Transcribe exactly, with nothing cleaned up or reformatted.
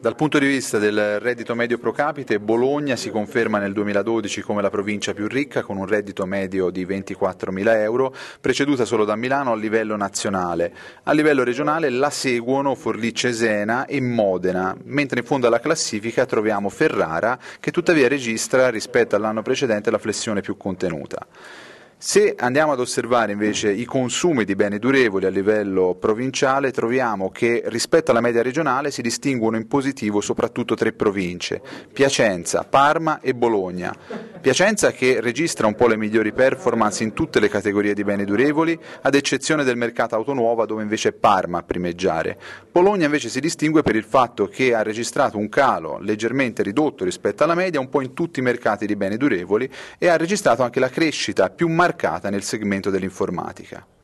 Dal punto di vista del reddito medio pro capite, Bologna si conferma nel duemiladodici come la provincia più ricca, con un reddito medio di ventiquattromila euro, preceduta solo da Milano a livello nazionale. A livello regionale la seguono Forlì Cesena e Modena, mentre in fondo alla classifica troviamo Ferrara, che tuttavia registra rispetto all'anno precedente la flessione più contenuta. Se andiamo ad osservare invece i consumi di beni durevoli a livello provinciale, troviamo che rispetto alla media regionale si distinguono in positivo soprattutto tre province: Piacenza, Parma e Bologna. Piacenza che registra un po' le migliori performance in tutte le categorie di beni durevoli, ad eccezione del mercato auto nuova, dove invece è Parma a primeggiare. Bologna invece si distingue per il fatto che ha registrato un calo leggermente ridotto rispetto alla media un po' in tutti i mercati di beni durevoli e ha registrato anche la crescita più marcata nel segmento dell'informatica.